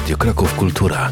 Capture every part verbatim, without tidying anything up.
Radio Kraków Kultura.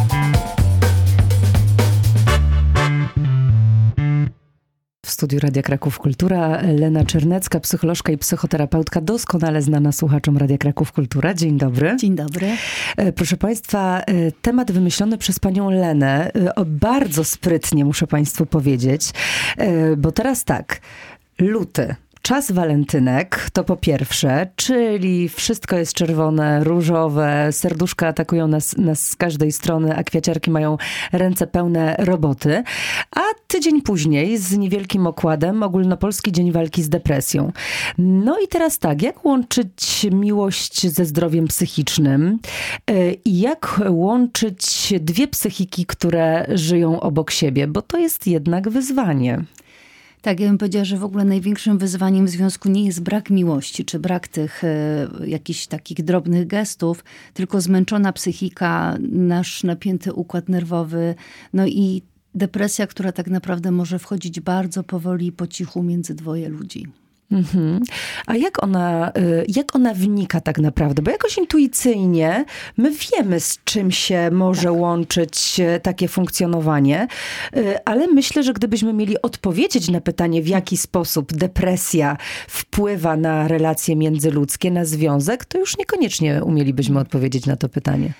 W studiu Radia Kraków Kultura Lena Czernecka, psycholożka i psychoterapeutka, doskonale znana słuchaczom Radia Kraków Kultura. Dzień dobry. Dzień dobry. Proszę Państwa, temat wymyślony przez panią Lenę, bardzo sprytnie muszę Państwu powiedzieć, bo teraz tak, luty. Czas walentynek to po pierwsze, czyli wszystko jest czerwone, różowe, serduszka atakują nas, nas z każdej strony, a kwiaciarki mają ręce pełne roboty. A tydzień później z niewielkim okładem Ogólnopolski Dzień Walki z Depresją. No i teraz tak, jak łączyć miłość ze zdrowiem psychicznym i jak łączyć dwie psychiki, które żyją obok siebie, bo to jest jednak wyzwanie. Tak, ja bym powiedziała, że w ogóle największym wyzwaniem w związku nie jest brak miłości, czy brak tych e, jakichś takich drobnych gestów, tylko zmęczona psychika, nasz napięty układ nerwowy, no i depresja, która tak naprawdę może wchodzić bardzo powoli, po cichu między dwoje ludzi. Mhm. A jak ona, jak ona wnika tak naprawdę? Bo jakoś intuicyjnie my wiemy, z czym się może tak. łączyć takie funkcjonowanie, ale myślę, że gdybyśmy mieli odpowiedzieć na pytanie, w jaki sposób depresja wpływa na relacje międzyludzkie, na związek, to już niekoniecznie umielibyśmy odpowiedzieć na to pytanie.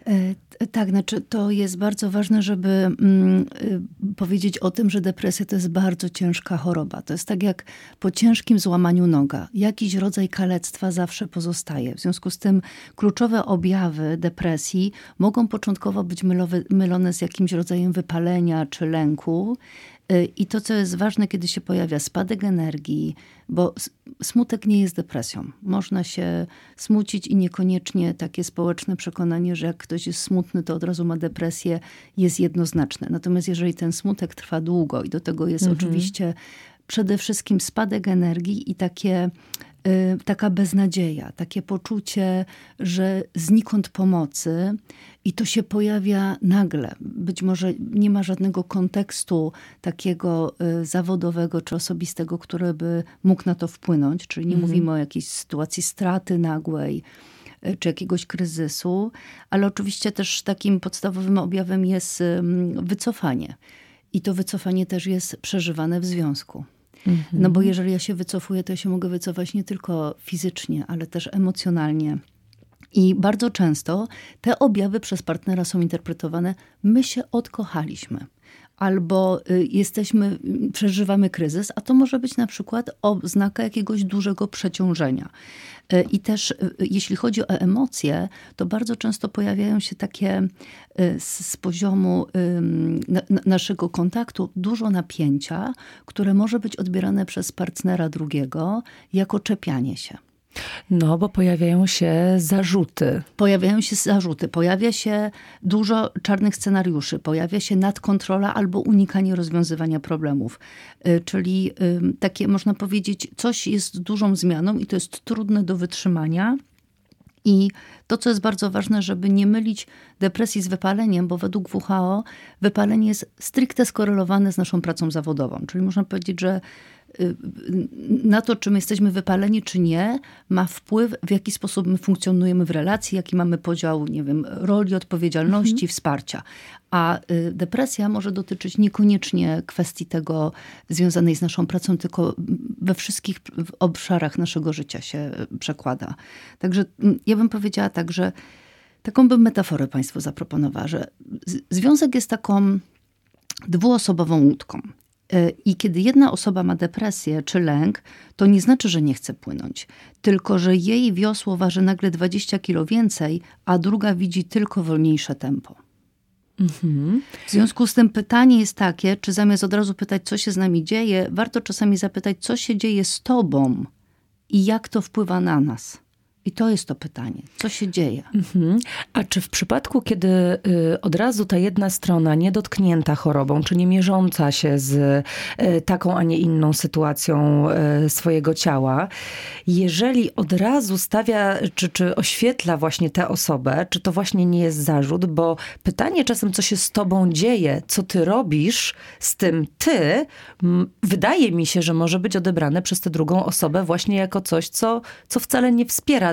Tak, znaczy to jest bardzo ważne, żeby mm, powiedzieć o tym, że depresja to jest bardzo ciężka choroba. To jest tak jak po ciężkim złamaniu noga. Jakiś rodzaj kalectwa zawsze pozostaje. W związku z tym kluczowe objawy depresji mogą początkowo być mylowe, mylone z jakimś rodzajem wypalenia czy lęku. I to, co jest ważne, kiedy się pojawia spadek energii, bo smutek nie jest depresją. Można się smucić i niekoniecznie takie społeczne przekonanie, że jak ktoś jest smutny, to od razu ma depresję, jest jednoznaczne. Natomiast jeżeli ten smutek trwa długo i do tego jest mhm. oczywiście przede wszystkim spadek energii i takie... taka beznadzieja, takie poczucie, że znikąd pomocy i to się pojawia nagle. Być może nie ma żadnego kontekstu takiego zawodowego czy osobistego, który by mógł na to wpłynąć, czyli nie mhm. mówimy o jakiejś sytuacji straty nagłej, czy jakiegoś kryzysu, ale oczywiście też takim podstawowym objawem jest wycofanie. I to wycofanie też jest przeżywane w związku. No bo jeżeli ja się wycofuję, to ja się mogę wycofać nie tylko fizycznie, ale też emocjonalnie. I bardzo często te objawy przez partnera są interpretowane, my się odkochaliśmy. Albo jesteśmy, przeżywamy kryzys, a to może być na przykład oznaka jakiegoś dużego przeciążenia. I też jeśli chodzi o emocje, to bardzo często pojawiają się takie z poziomu naszego kontaktu dużo napięcia, które może być odbierane przez partnera drugiego jako czepianie się. No, bo pojawiają się zarzuty. Pojawiają się zarzuty, pojawia się dużo czarnych scenariuszy, pojawia się nadkontrola albo unikanie rozwiązywania problemów. Czyli takie, można powiedzieć, coś jest dużą zmianą i to jest trudne do wytrzymania. I to, co jest bardzo ważne, żeby nie mylić depresji z wypaleniem, bo według W H O wypalenie jest stricte skorelowane z naszą pracą zawodową. Czyli można powiedzieć, że na to, czy my jesteśmy wypaleni, czy nie, ma wpływ, w jaki sposób my funkcjonujemy w relacji, jaki mamy podział, nie wiem, roli, odpowiedzialności, mhm. wsparcia. A depresja może dotyczyć niekoniecznie kwestii tego związanej z naszą pracą, tylko we wszystkich obszarach naszego życia się przekłada. Także ja bym powiedziała tak, że taką bym metaforę Państwu zaproponowała, że związek jest taką dwuosobową łódką. I kiedy jedna osoba ma depresję czy lęk, to nie znaczy, że nie chce płynąć. Tylko, że jej wiosło waży nagle dwadzieścia kilo więcej, a druga widzi tylko wolniejsze tempo. Mhm. W związku z tym pytanie jest takie, czy zamiast od razu pytać, co się z nami dzieje, warto czasami zapytać, co się dzieje z tobą i jak to wpływa na nas. I to jest to pytanie. Co się dzieje? Mhm. A czy w przypadku, kiedy y, od razu ta jedna strona niedotknięta chorobą, czy nie mierząca się z y, taką, a nie inną sytuacją y, swojego ciała, jeżeli od razu stawia, czy, czy oświetla właśnie tę osobę, czy to właśnie nie jest zarzut? Bo pytanie czasem, co się z tobą dzieje, co ty robisz z tym ty, m, wydaje mi się, że może być odebrane przez tę drugą osobę właśnie jako coś, co, co wcale nie wspiera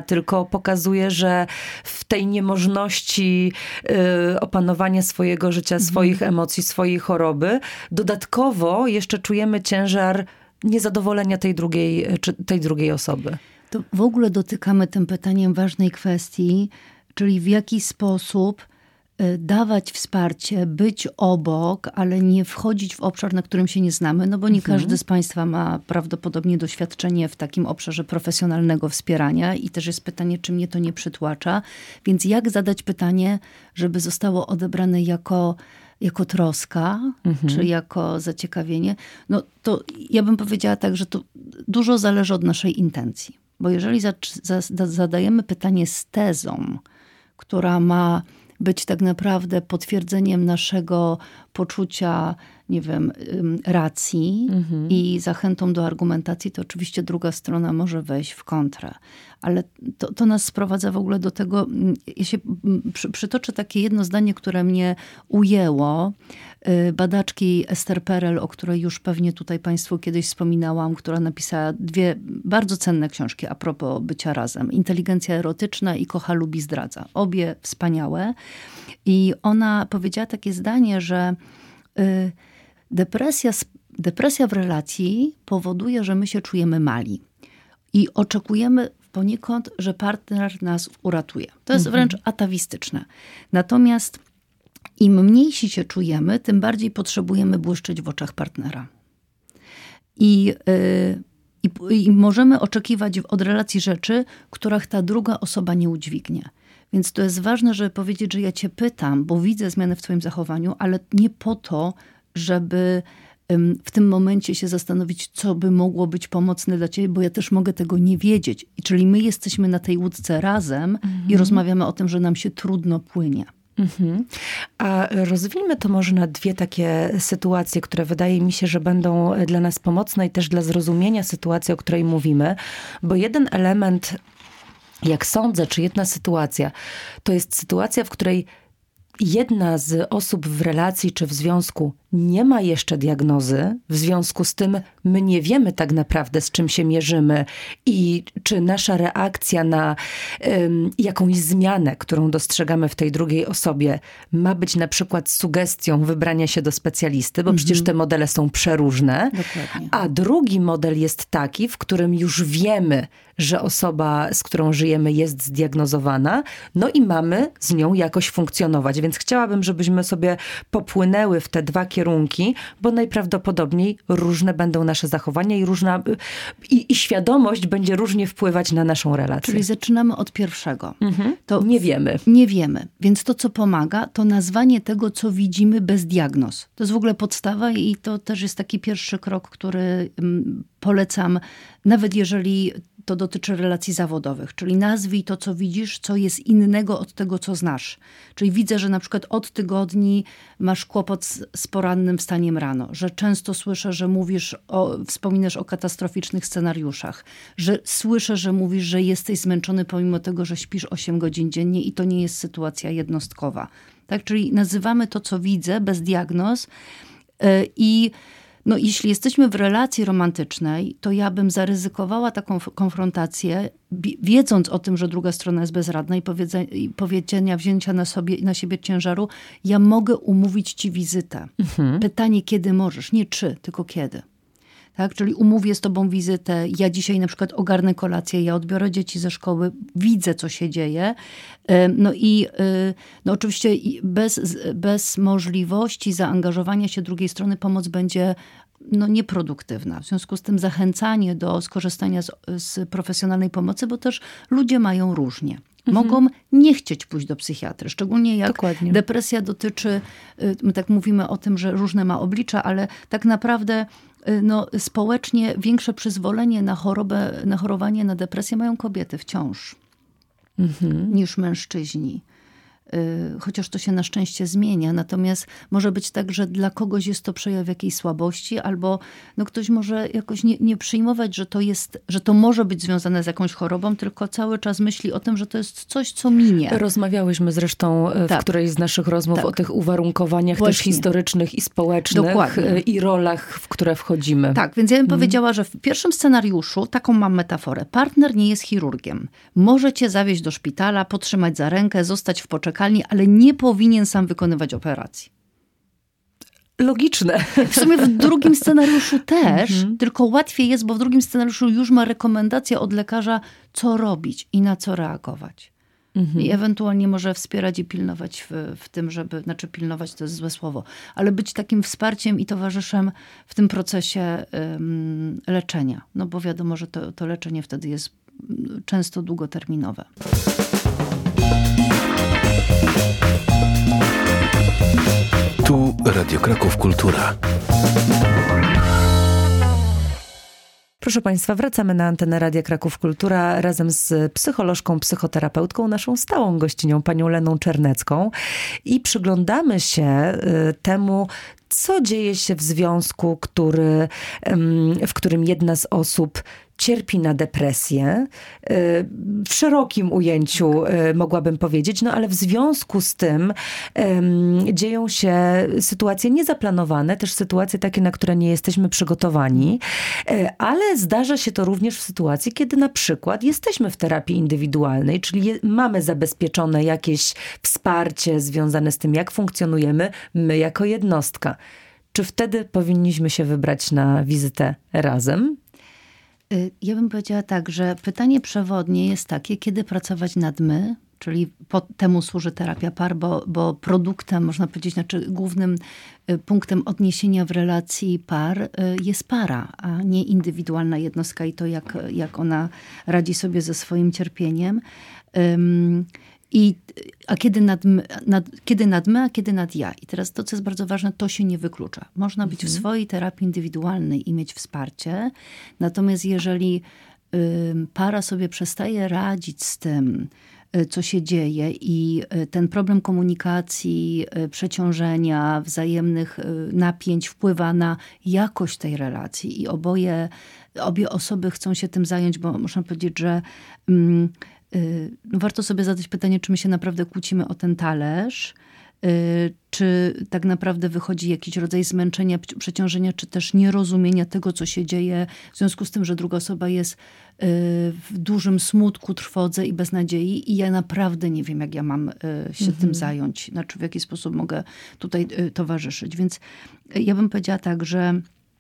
tylko pokazuje, że w tej niemożności y, opanowania swojego życia, mhm. swoich emocji, swojej choroby, dodatkowo jeszcze czujemy ciężar niezadowolenia tej drugiej, czy tej drugiej osoby. To w ogóle dotykamy tym pytaniem ważnej kwestii, czyli w jaki sposób dawać wsparcie, być obok, ale nie wchodzić w obszar, na którym się nie znamy, no bo nie mhm. każdy z Państwa ma prawdopodobnie doświadczenie w takim obszarze profesjonalnego wspierania i też jest pytanie, czy mnie to nie przytłacza. Więc jak zadać pytanie, żeby zostało odebrane jako, jako troska, mhm. czy jako zaciekawienie? No to ja bym powiedziała tak, że to dużo zależy od naszej intencji. Bo jeżeli za, za, zadajemy pytanie z tezą, która ma być tak naprawdę potwierdzeniem naszego poczucia, nie wiem, racji mhm. i zachętą do argumentacji, to oczywiście druga strona może wejść w kontrę. Ale to, to nas sprowadza w ogóle do tego, ja się przy, przytoczę takie jedno zdanie, które mnie ujęło. Badaczki Esther Perel, o której już pewnie tutaj Państwu kiedyś wspominałam, która napisała dwie bardzo cenne książki a propos bycia razem. Inteligencja erotyczna i Kocha, lubi, zdradza. Obie wspaniałe. I ona powiedziała takie zdanie, że y, depresja, depresja w relacji powoduje, że my się czujemy mali. I oczekujemy poniekąd, że partner nas uratuje. To jest wręcz atawistyczne. Natomiast im mniejsi się czujemy, tym bardziej potrzebujemy błyszczeć w oczach partnera. I, yy, i, i możemy oczekiwać od relacji rzeczy, których ta druga osoba nie udźwignie. Więc to jest ważne, żeby powiedzieć, że ja cię pytam, bo widzę zmianę w twoim zachowaniu, ale nie po to, żeby w tym momencie się zastanowić, co by mogło być pomocne dla ciebie, bo ja też mogę tego nie wiedzieć. I czyli my jesteśmy na tej łódce razem mhm. i rozmawiamy o tym, że nam się trudno płynie. Mhm. A rozwijmy to może na dwie takie sytuacje, które wydaje mi się, że będą dla nas pomocne i też dla zrozumienia sytuacji, o której mówimy. Bo jeden element, jak sądzę, czy jedna sytuacja, to jest sytuacja, w której jedna z osób w relacji czy w związku nie ma jeszcze diagnozy, w związku z tym my nie wiemy tak naprawdę, z czym się mierzymy i czy nasza reakcja na um, jakąś zmianę, którą dostrzegamy w tej drugiej osobie, ma być na przykład sugestią wybrania się do specjalisty, bo mhm. przecież te modele są przeróżne. Dokładnie. A drugi model jest taki, w którym już wiemy, że osoba, z którą żyjemy, jest zdiagnozowana, no i mamy z nią jakoś funkcjonować. Więc chciałabym, żebyśmy sobie popłynęły w te dwa kierunki, bo najprawdopodobniej różne będą nasze zachowania i różna i, i świadomość będzie różnie wpływać na naszą relację. Czyli zaczynamy od pierwszego. Mhm. To nie wiemy. Nie wiemy. Więc to, co pomaga, to nazwanie tego, co widzimy bez diagnoz. To jest w ogóle podstawa i to też jest taki pierwszy krok, który polecam, nawet jeżeli to dotyczy relacji zawodowych. Czyli nazwij to, co widzisz, co jest innego od tego, co znasz. Czyli widzę, że na przykład od tygodni masz kłopot z, z porannym wstaniem rano. Że często słyszę, że mówisz, o, wspominasz o katastroficznych scenariuszach. Że słyszę, że mówisz, że jesteś zmęczony pomimo tego, że śpisz osiem godzin dziennie i to nie jest sytuacja jednostkowa. Tak? Czyli nazywamy to, co widzę, bez diagnoz yy, i no, jeśli jesteśmy w relacji romantycznej, to ja bym zaryzykowała taką konfrontację, wiedząc o tym, że druga strona jest bezradna i, i powiedzenia, wzięcia na, sobie, na siebie ciężaru, ja mogę umówić ci wizytę. Mhm. Pytanie, kiedy możesz, nie czy, tylko kiedy. Tak? Czyli umówię z tobą wizytę, ja dzisiaj na przykład ogarnę kolację, ja odbiorę dzieci ze szkoły, widzę, co się dzieje. No i no oczywiście bez, bez możliwości zaangażowania się drugiej strony pomoc będzie no, nieproduktywna. W związku z tym zachęcanie do skorzystania z, z profesjonalnej pomocy, bo też ludzie mają różnie. Mogą mhm. nie chcieć pójść do psychiatry. Szczególnie jak Dokładnie. Depresja dotyczy, my tak mówimy o tym, że różne ma oblicza, ale tak naprawdę no, społecznie większe przyzwolenie na chorobę, na chorowanie na depresję mają kobiety wciąż mhm. niż mężczyźni. chociaż to się na szczęście zmienia. Natomiast może być tak, że dla kogoś jest to przejaw jakiejś słabości, albo no ktoś może jakoś nie, nie przyjmować, że to jest, że to może być związane z jakąś chorobą, tylko cały czas myśli o tym, że to jest coś, co minie. Rozmawiałyśmy zresztą w tak. którejś z naszych rozmów tak. o tych uwarunkowaniach Właśnie. też historycznych i społecznych Dokładnie. i rolach, w które wchodzimy. Tak, więc ja bym hmm. powiedziała, że w pierwszym scenariuszu taką mam metaforę. Partner nie jest chirurgiem. Może cię zawieźć do szpitala, potrzymać za rękę, zostać w poczekalni, ale nie powinien sam wykonywać operacji. Logiczne. W sumie w drugim scenariuszu też, mm-hmm. tylko łatwiej jest, bo w drugim scenariuszu już ma rekomendację od lekarza, co robić i na co reagować. Mm-hmm. I ewentualnie może wspierać i pilnować w, w tym, żeby, znaczy pilnować to jest złe słowo, ale być takim wsparciem i towarzyszem w tym procesie um, leczenia. No bo wiadomo, że to, to leczenie wtedy jest często długoterminowe. Tu Radio Kraków Kultura. Proszę Państwa, wracamy na antenę Radia Kraków Kultura razem z psycholożką, psychoterapeutką, naszą stałą gościnią, panią Leną Czernecką i przyglądamy się temu, co dzieje się w związku, który, w którym jedna z osób cierpi na depresję, w szerokim ujęciu mogłabym powiedzieć, no ale w związku z tym um, dzieją się sytuacje niezaplanowane, też sytuacje takie, na które nie jesteśmy przygotowani, ale zdarza się to również w sytuacji, kiedy na przykład jesteśmy w terapii indywidualnej, czyli je, mamy zabezpieczone jakieś wsparcie związane z tym, jak funkcjonujemy my jako jednostka. Czy wtedy powinniśmy się wybrać na wizytę razem? Ja bym powiedziała tak, że pytanie przewodnie jest takie, kiedy pracować nad my, czyli po temu służy terapia par, bo, bo produktem, można powiedzieć, znaczy głównym punktem odniesienia w relacji par jest para, a nie indywidualna jednostka i to, jak, jak ona radzi sobie ze swoim cierpieniem. Um, I, a kiedy nad, nad, kiedy nad my, a kiedy nad ja. I teraz to, co jest bardzo ważne, to się nie wyklucza. Można mhm. być w swojej terapii indywidualnej i mieć wsparcie. Natomiast jeżeli y, para sobie przestaje radzić z tym, y, co się dzieje i y, ten problem komunikacji, y, przeciążenia, wzajemnych y, napięć wpływa na jakość tej relacji i oboje, obie osoby chcą się tym zająć, bo muszę powiedzieć, że y, No warto sobie zadać pytanie, czy my się naprawdę kłócimy o ten talerz, czy tak naprawdę wychodzi jakiś rodzaj zmęczenia, przeciążenia, czy też nierozumienia tego, co się dzieje, w związku z tym, że druga osoba jest w dużym smutku, trwodze i beznadziei i ja naprawdę nie wiem, jak ja mam się mhm. tym zająć, znaczy w jaki sposób mogę tutaj towarzyszyć. Więc ja bym powiedziała tak, że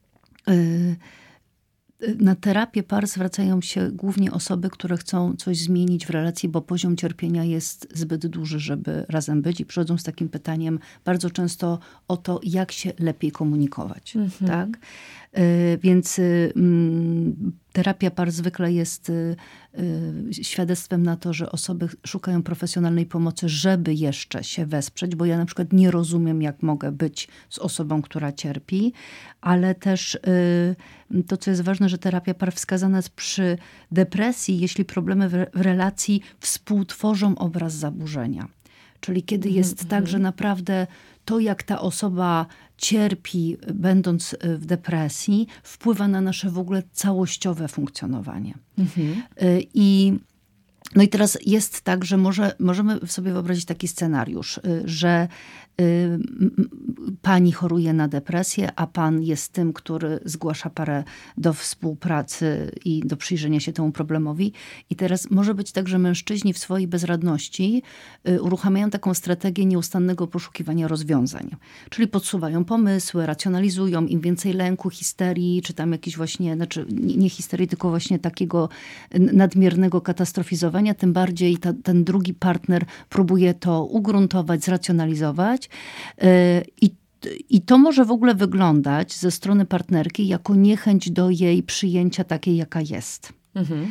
na terapię par zwracają się głównie osoby, które chcą coś zmienić w relacji, bo poziom cierpienia jest zbyt duży, żeby razem być i przychodzą z takim pytaniem bardzo często o to, jak się lepiej komunikować. Mhm. Tak? Więc terapia par zwykle jest świadectwem na to, że osoby szukają profesjonalnej pomocy, żeby jeszcze się wesprzeć, bo ja na przykład nie rozumiem, jak mogę być z osobą, która cierpi, ale też to, co jest ważne, że terapia par wskazana jest przy depresji, jeśli problemy w relacji współtworzą obraz zaburzenia. Czyli kiedy jest mm-hmm. tak, że naprawdę to, jak ta osoba cierpi, będąc w depresji, wpływa na nasze w ogóle całościowe funkcjonowanie. Mm-hmm. I, no i teraz jest tak, że może, możemy sobie wyobrazić taki scenariusz, że pani choruje na depresję, a pan jest tym, który zgłasza parę do współpracy i do przyjrzenia się temu problemowi. I teraz może być tak, że mężczyźni w swojej bezradności uruchamiają taką strategię nieustannego poszukiwania rozwiązań. Czyli podsuwają pomysły, racjonalizują, im więcej lęku, histerii, czy tam jakiś właśnie, znaczy nie histerii, tylko właśnie takiego nadmiernego katastrofizowania, tym bardziej ta, ten drugi partner próbuje to ugruntować, zracjonalizować. I, I to może w ogóle wyglądać ze strony partnerki jako niechęć do jej przyjęcia takiej, jaka jest. Mhm.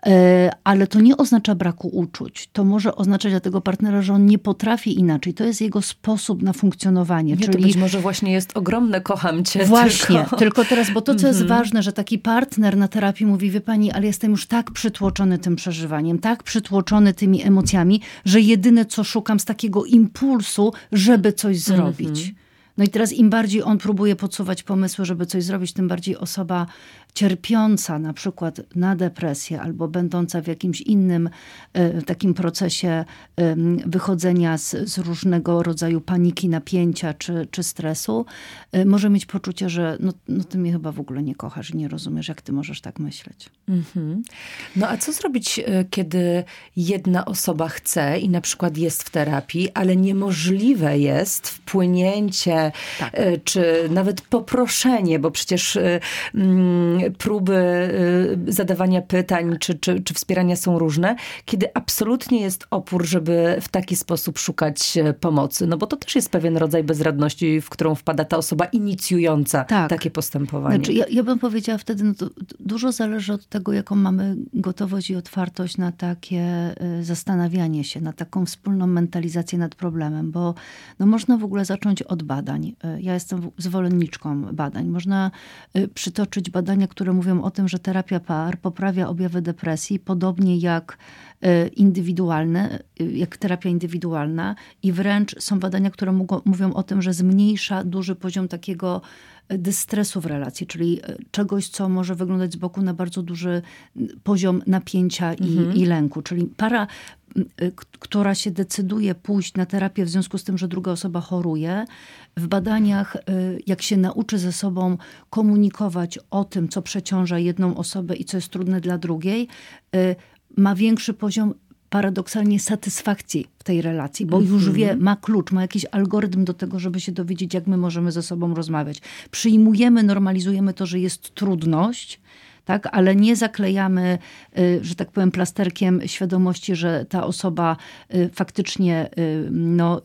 Ale to nie oznacza braku uczuć. To może oznaczać dla tego partnera, że on nie potrafi inaczej. To jest jego sposób na funkcjonowanie. Nie, czyli to być może właśnie jest ogromne kocham cię. Właśnie, tylko, tylko teraz, bo to, co mm-hmm. jest ważne, że taki partner na terapii mówi, wie pani, ale jestem już tak przytłoczony tym przeżywaniem, tak przytłoczony tymi emocjami, że jedyne, co szukam z takiego impulsu, żeby coś zrobić. Mm-hmm. No i teraz im bardziej on próbuje podsuwać pomysły, żeby coś zrobić, tym bardziej osoba cierpiąca na przykład na depresję albo będąca w jakimś innym e, takim procesie e, wychodzenia z, z różnego rodzaju paniki, napięcia czy, czy stresu, e, może mieć poczucie, że no, no ty mnie chyba w ogóle nie kochasz i nie rozumiesz, jak ty możesz tak myśleć. Mm-hmm. No a co zrobić, kiedy jedna osoba chce i na przykład jest w terapii, ale niemożliwe jest wpłynięcie tak. czy nawet poproszenie, bo przecież mm, próby zadawania pytań czy, czy, czy wspierania są różne, kiedy absolutnie jest opór, żeby w taki sposób szukać pomocy. No bo to też jest pewien rodzaj bezradności, w którą wpada ta osoba inicjująca tak. takie postępowanie. Znaczy, ja, ja bym powiedziała wtedy, no to dużo zależy od tego, jaką mamy gotowość i otwartość na takie zastanawianie się, na taką wspólną mentalizację nad problemem, bo no można w ogóle zacząć od badań. Ja jestem zwolenniczką badań. Można przytoczyć badania, które mówią o tym, że terapia par poprawia objawy depresji, podobnie jak indywidualne, jak terapia indywidualna i wręcz są badania, które mówią o tym, że zmniejsza duży poziom takiego dystresu w relacji, czyli czegoś, co może wyglądać z boku na bardzo duży poziom napięcia i, mhm. i lęku. Czyli para, która się decyduje pójść na terapię w związku z tym, że druga osoba choruje, w badaniach, jak się nauczy ze sobą komunikować o tym, co przeciąża jedną osobę i co jest trudne dla drugiej, ma większy poziom paradoksalnie satysfakcji w tej relacji, bo już wie, ma klucz, ma jakiś algorytm do tego, żeby się dowiedzieć, jak my możemy ze sobą rozmawiać. Przyjmujemy, normalizujemy to, że jest trudność, tak, ale nie zaklejamy, że tak powiem, plasterkiem świadomości, że ta osoba faktycznie no,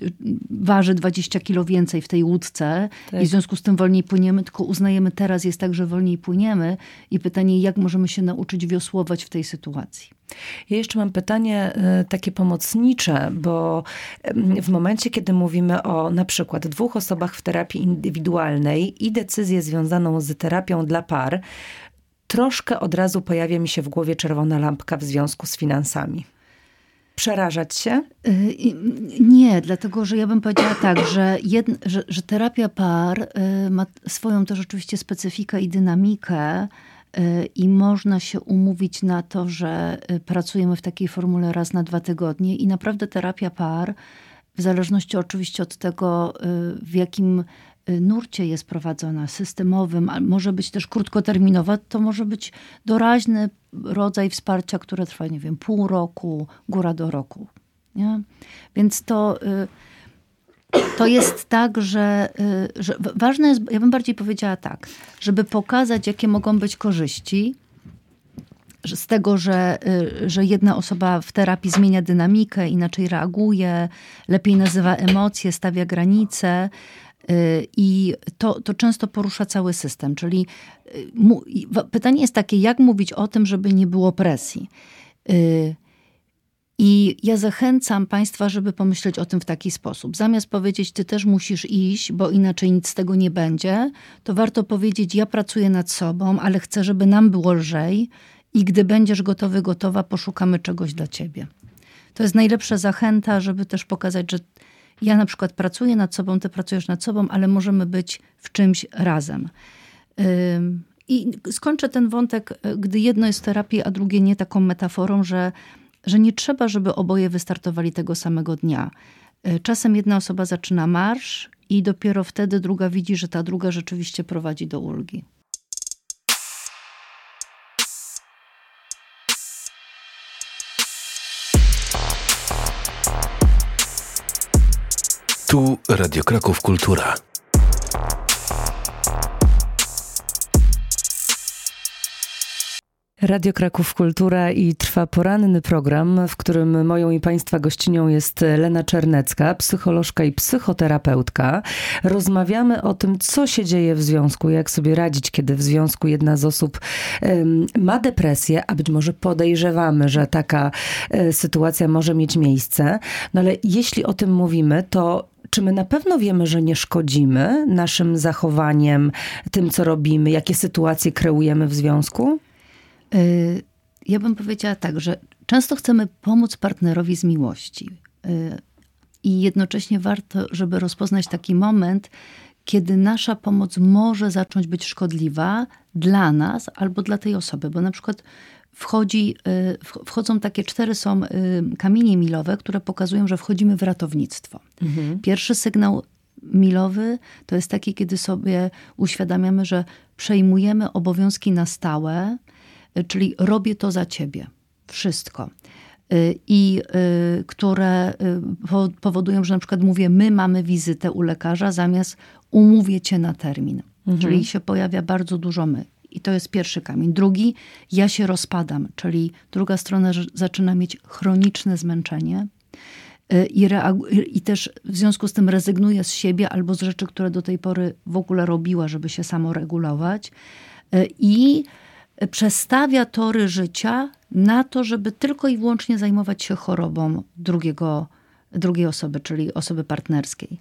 waży dwadzieścia kilo więcej w tej łódce tak. i w związku z tym wolniej płyniemy, tylko uznajemy, teraz jest tak, że wolniej płyniemy i pytanie, jak możemy się nauczyć wiosłować w tej sytuacji. Ja jeszcze mam pytanie takie pomocnicze, bo w momencie, kiedy mówimy o na przykład dwóch osobach w terapii indywidualnej i decyzję związaną z terapią dla par, troszkę od razu pojawia mi się w głowie czerwona lampka w związku z finansami. Przerażać się? Nie, dlatego, że ja bym powiedziała tak, że, jedna, że, że terapia par ma swoją też oczywiście specyfikę i dynamikę i można się umówić na to, że pracujemy w takiej formule raz na dwa tygodnie i naprawdę terapia par, w zależności oczywiście od tego, w jakim nurcie jest prowadzona, systemowym, a może być też krótkoterminowa, to może być doraźny rodzaj wsparcia, które trwa, nie wiem, pół roku, góra do roku. Nie? Więc to, to jest tak, że, że ważne jest, ja bym bardziej powiedziała tak, żeby pokazać, jakie mogą być korzyści z tego, że, że jedna osoba w terapii zmienia dynamikę, inaczej reaguje, lepiej nazywa emocje, stawia granice. I to, to często porusza cały system. Czyli mu, pytanie jest takie, jak mówić o tym, żeby nie było presji. I ja zachęcam państwa, żeby pomyśleć o tym w taki sposób. Zamiast powiedzieć, ty też musisz iść, bo inaczej nic z tego nie będzie, to warto powiedzieć, ja pracuję nad sobą, ale chcę, żeby nam było lżej i gdy będziesz gotowy, gotowa, poszukamy czegoś dla ciebie. To jest najlepsza zachęta, żeby też pokazać, że ja na przykład pracuję nad sobą, ty pracujesz nad sobą, ale możemy być w czymś razem. I skończę ten wątek, gdy jedno jest w terapii, a drugie nie, taką metaforą, że, że nie trzeba, żeby oboje wystartowali tego samego dnia. Czasem jedna osoba zaczyna marsz i dopiero wtedy druga widzi, że ta druga rzeczywiście prowadzi do ulgi. Tu Radio Kraków Kultura. Radio Kraków Kultura i trwa poranny program, w którym moją i Państwa gościnią jest Lena Czernecka, psycholożka i psychoterapeutka. Rozmawiamy o tym, co się dzieje w związku, jak sobie radzić, kiedy w związku jedna z osób um, ma depresję, a być może podejrzewamy, że taka e, sytuacja może mieć miejsce. No ale jeśli o tym mówimy, to czy my na pewno wiemy, że nie szkodzimy naszym zachowaniem, tym, co robimy, jakie sytuacje kreujemy w związku? Ja bym powiedziała tak, że często chcemy pomóc partnerowi z miłości. I jednocześnie warto, żeby rozpoznać taki moment, kiedy nasza pomoc może zacząć być szkodliwa dla nas albo dla tej osoby. Bo na przykład wchodzi, wchodzą takie cztery są kamienie milowe, które pokazują, że wchodzimy w ratownictwo. Mhm. Pierwszy sygnał milowy to jest taki, kiedy sobie uświadamiamy, że przejmujemy obowiązki na stałe, czyli robię to za ciebie. Wszystko. I y, które y, powodują, że na przykład mówię, my mamy wizytę u lekarza, zamiast umówię cię na termin. Mhm. Czyli się pojawia bardzo dużo my. I to jest pierwszy kamień. Drugi, ja się rozpadam, czyli druga strona zaczyna mieć chroniczne zmęczenie y, i, reagu- i też w związku z tym rezygnuje z siebie albo z rzeczy, które do tej pory w ogóle robiła, żeby się samoregulować. Y, I przestawia tory życia na to, żeby tylko i wyłącznie zajmować się chorobą drugiego, drugiej osoby, czyli osoby partnerskiej.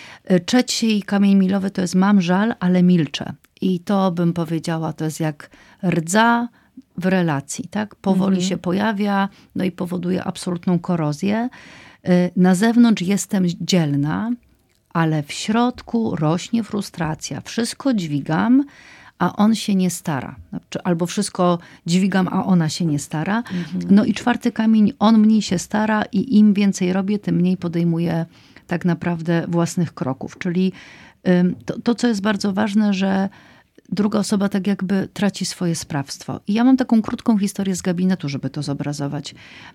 Trzeci kamień milowy to jest mam żal, ale milczę. I to bym powiedziała, to jest jak rdza w relacji. Tak? Powoli mhm. się pojawia, no i powoduje absolutną korozję. Na zewnątrz jestem dzielna, ale w środku rośnie frustracja. Wszystko dźwigam, a on się nie stara. Albo wszystko dźwigam, a ona się nie stara. Mhm. No i czwarty kamień, on mniej się stara i im więcej robię, tym mniej podejmuję tak naprawdę własnych kroków. Czyli to, to, co jest bardzo ważne, że druga osoba tak jakby traci swoje sprawstwo. I ja mam taką krótką historię z gabinetu, żeby to zobrazować.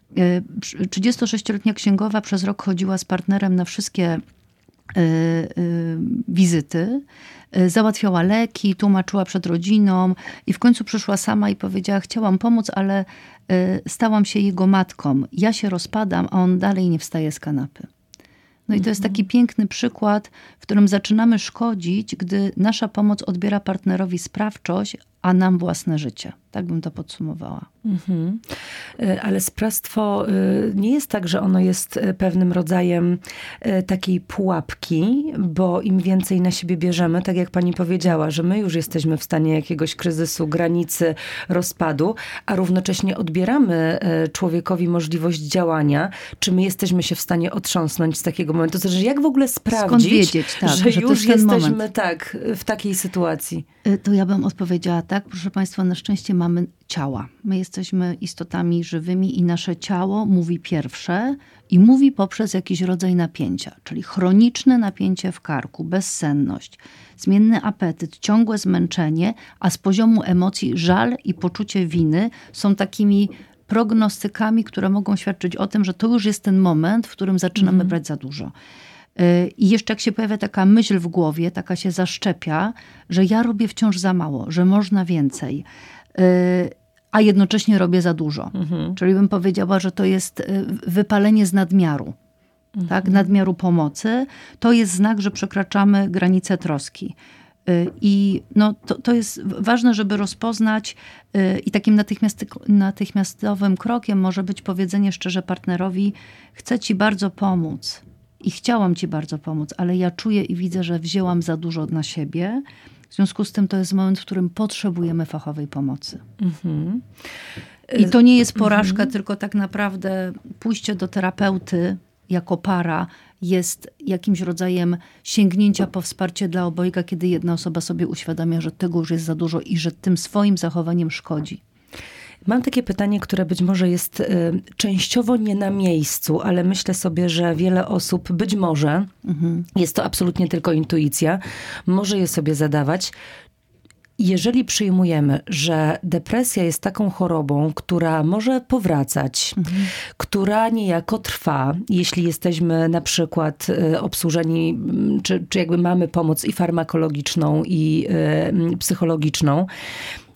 trzydziestosześcioletnia księgowa przez rok chodziła z partnerem na wszystkie y, y, wizyty. Załatwiała leki, tłumaczyła przed rodziną i w końcu przyszła sama i powiedziała, chciałam pomóc, ale stałam się jego matką. Ja się rozpadam, a on dalej nie wstaje z kanapy. No i to jest taki piękny przykład, w którym zaczynamy szkodzić, gdy nasza pomoc odbiera partnerowi sprawczość, a nam własne życie. Tak bym to podsumowała. Mhm. Ale sprawstwo nie jest tak, że ono jest pewnym rodzajem takiej pułapki, bo im więcej na siebie bierzemy, tak jak pani powiedziała, że my już jesteśmy w stanie jakiegoś kryzysu, granicy, rozpadu, a równocześnie odbieramy człowiekowi możliwość działania, czy my jesteśmy się w stanie otrząsnąć z takiego momentu. To znaczy, jak w ogóle sprawdzić, skąd wiedzieć, tak, że, że już jesteśmy moment. tak w takiej sytuacji? To ja bym odpowiedziała tak, proszę państwa, na szczęście mamy ciała. My jesteśmy istotami żywymi i nasze ciało mówi pierwsze i mówi poprzez jakiś rodzaj napięcia, czyli chroniczne napięcie w karku, bezsenność, zmienny apetyt, ciągłe zmęczenie, a z poziomu emocji żal i poczucie winy są takimi prognostykami, które mogą świadczyć o tym, że to już jest ten moment, w którym zaczynamy mm. brać za dużo. I jeszcze jak się pojawia taka myśl w głowie, taka się zaszczepia, że ja robię wciąż za mało, że można więcej, a jednocześnie robię za dużo. Mhm. Czyli bym powiedziała, że to jest wypalenie z nadmiaru. Mhm. Tak? Nadmiaru pomocy. To jest znak, że przekraczamy granicę troski. I no, to, to jest ważne, żeby rozpoznać i takim natychmiast, natychmiastowym krokiem może być powiedzenie szczerze partnerowi, chcę ci bardzo pomóc. I chciałam ci bardzo pomóc, ale ja czuję i widzę, że wzięłam za dużo na siebie. W związku z tym to jest moment, w którym potrzebujemy fachowej pomocy. Mm-hmm. I to nie jest porażka, mm-hmm. tylko tak naprawdę pójście do terapeuty jako para jest jakimś rodzajem sięgnięcia po wsparcie dla obojga, kiedy jedna osoba sobie uświadamia, że tego już jest za dużo i że tym swoim zachowaniem szkodzi. Mam takie pytanie, które być może jest y, częściowo nie na miejscu, ale myślę sobie, że wiele osób, być może, mhm. jest to absolutnie tylko intuicja, może je sobie zadawać. Jeżeli przyjmujemy, że depresja jest taką chorobą, która może powracać, mhm. która niejako trwa, jeśli jesteśmy na przykład obsłużeni, czy, czy jakby mamy pomoc i farmakologiczną, i y, psychologiczną,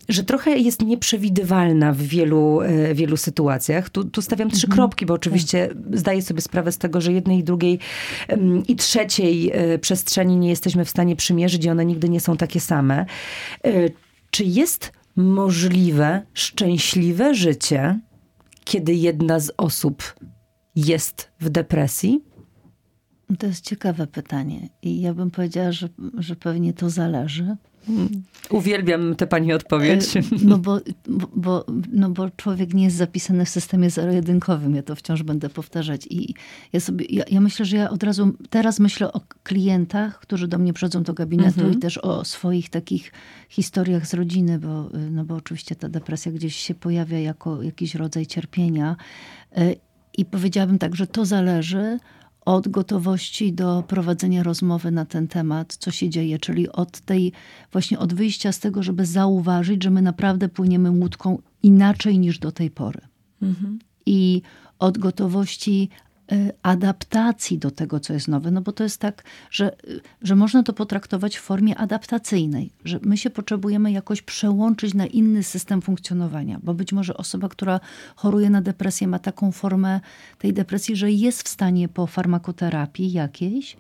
że trochę jest nieprzewidywalna w wielu, wielu sytuacjach. Tu, tu stawiam trzy mhm. kropki, bo oczywiście tak. zdaję sobie sprawę z tego, że jednej i drugiej i trzeciej przestrzeni nie jesteśmy w stanie przymierzyć i one nigdy nie są takie same. Czy jest możliwe, szczęśliwe życie, kiedy jedna z osób jest w depresji? To jest ciekawe pytanie. I ja bym powiedziała, że, że pewnie to zależy. Uwielbiam tę pani odpowiedź. No bo, bo, bo, no bo człowiek nie jest zapisany w systemie zero-jedynkowym. Ja to wciąż będę powtarzać. I ja sobie, ja, ja myślę, że ja od razu teraz myślę o klientach, którzy do mnie przychodzą do gabinetu mhm. i też o swoich takich historiach z rodziny, bo, no bo oczywiście ta depresja gdzieś się pojawia jako jakiś rodzaj cierpienia. I powiedziałabym tak, że to zależy od gotowości do prowadzenia rozmowy na ten temat, co się dzieje, czyli od tej, właśnie od wyjścia z tego, żeby zauważyć, że my naprawdę płyniemy łódką inaczej niż do tej pory. Mhm. I od gotowości adaptacji do tego, co jest nowe. No bo to jest tak, że, że można to potraktować w formie adaptacyjnej, że my się potrzebujemy jakoś przełączyć na inny system funkcjonowania, bo być może osoba, która choruje na depresję, ma taką formę tej depresji, że jest w stanie po farmakoterapii jakiejś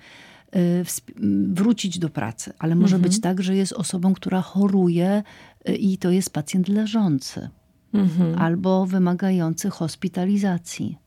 wrócić do pracy. Ale może mhm. być tak, że jest osobą, która choruje i to jest pacjent leżący mhm. albo wymagający hospitalizacji.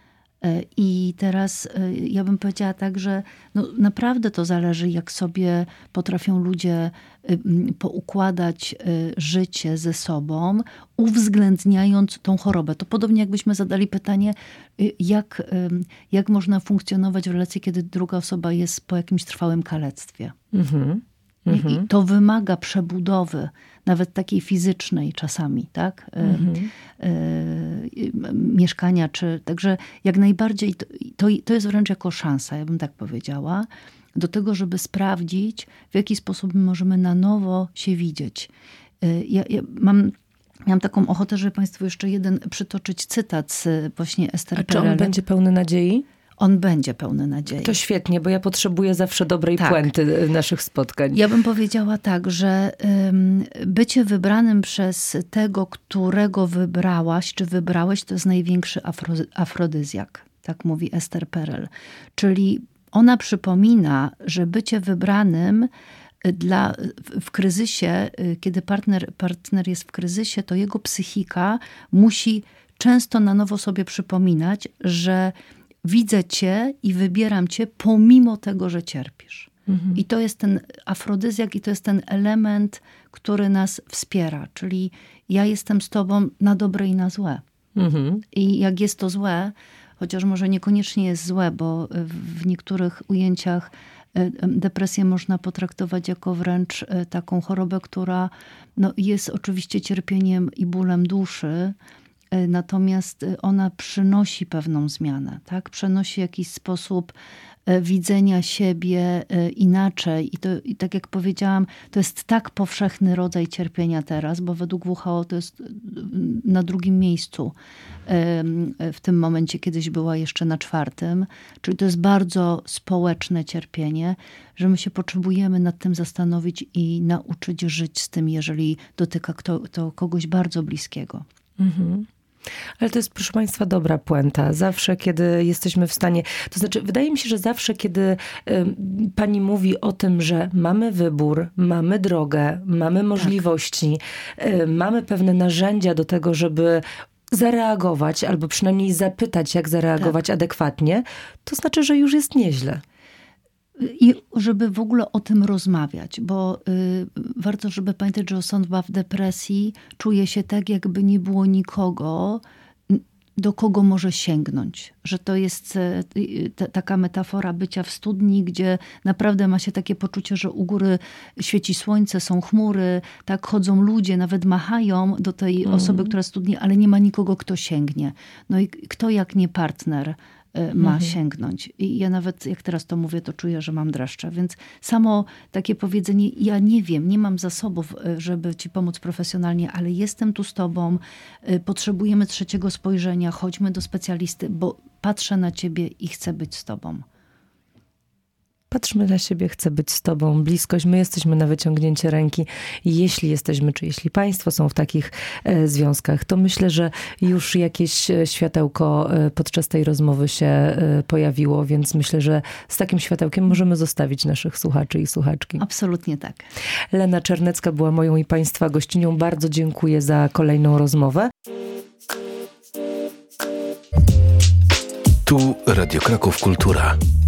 I teraz ja bym powiedziała tak, że no naprawdę to zależy, jak sobie potrafią ludzie poukładać życie ze sobą, uwzględniając tą chorobę. To podobnie jakbyśmy zadali pytanie, jak, jak można funkcjonować w relacji, kiedy druga osoba jest po jakimś trwałym kalectwie. Mhm. I to wymaga przebudowy, nawet takiej fizycznej czasami, tak? Mhm. E, e, mieszkania, czy... Także jak najbardziej to, to, to jest wręcz jako szansa, ja bym tak powiedziała, do tego, żeby sprawdzić, w jaki sposób my możemy na nowo się widzieć. E, ja, ja mam... Miałam taką ochotę, żeby państwu jeszcze jeden przytoczyć cytat z właśnie Ester A czy on będzie pełny nadziei? On będzie pełny nadziei. To świetnie, bo ja potrzebuję zawsze dobrej tak. puenty naszych spotkań. Ja bym powiedziała tak, że um, bycie wybranym przez tego, którego wybrałaś, czy wybrałeś, to jest największy afro, afrodyzjak. Tak mówi Ester Perel. Czyli ona przypomina, że bycie wybranym dla, w kryzysie, kiedy partner, partner jest w kryzysie, to jego psychika musi często na nowo sobie przypominać, że widzę cię i wybieram cię pomimo tego, że cierpisz. Mhm. I to jest ten afrodyzjak i to jest ten element, który nas wspiera. Czyli ja jestem z tobą na dobre i na złe. Mhm. I jak jest to złe, chociaż może niekoniecznie jest złe, bo w niektórych ujęciach depresję można potraktować jako wręcz taką chorobę, która no, jest oczywiście cierpieniem i bólem duszy, natomiast ona przynosi pewną zmianę, tak? Przynosi jakiś sposób widzenia siebie inaczej. I, to, I tak jak powiedziałam, to jest tak powszechny rodzaj cierpienia teraz, bo według W H O to jest na drugim miejscu w tym momencie, kiedyś była jeszcze na czwartym. Czyli to jest bardzo społeczne cierpienie, że my się potrzebujemy nad tym zastanowić i nauczyć żyć z tym, jeżeli dotyka kto, to kogoś bardzo bliskiego. Mhm. Ale to jest, proszę państwa, dobra puenta. Zawsze, kiedy jesteśmy w stanie... To znaczy, wydaje mi się, że zawsze, kiedy y, pani mówi o tym, że mamy wybór, mamy drogę, mamy możliwości, tak. y, mamy pewne narzędzia do tego, żeby zareagować, albo przynajmniej zapytać, jak zareagować tak. adekwatnie, to znaczy, że już jest nieźle. I żeby w ogóle o tym rozmawiać, bo y, warto, żeby pamiętać, że osoba w depresji czuje się tak, jakby nie było nikogo, do kogo może sięgnąć. Że to jest y, t- taka metafora bycia w studni, gdzie naprawdę ma się takie poczucie, że u góry świeci słońce, są chmury, tak chodzą ludzie, nawet machają do tej mm. osoby, która w studni, ale nie ma nikogo, kto sięgnie. No i kto jak nie partner ma mhm. sięgnąć. I ja nawet jak teraz to mówię, to czuję, że mam dreszcze. Więc samo takie powiedzenie, ja nie wiem, nie mam zasobów, żeby ci pomóc profesjonalnie, ale jestem tu z tobą, potrzebujemy trzeciego spojrzenia, chodźmy do specjalisty, bo patrzę na ciebie i chcę być z tobą. patrzmy na siebie, chcę być z tobą, bliskość, my jesteśmy na wyciągnięcie ręki. I jeśli jesteśmy, czy jeśli państwo są w takich e, związkach, to myślę, że już jakieś światełko e, podczas tej rozmowy się e, pojawiło, więc myślę, że z takim światełkiem możemy zostawić naszych słuchaczy i słuchaczki. Absolutnie tak. Lena Czernecka była moją i państwa gościnią. Bardzo dziękuję za kolejną rozmowę. Tu Radio Kraków Kultura.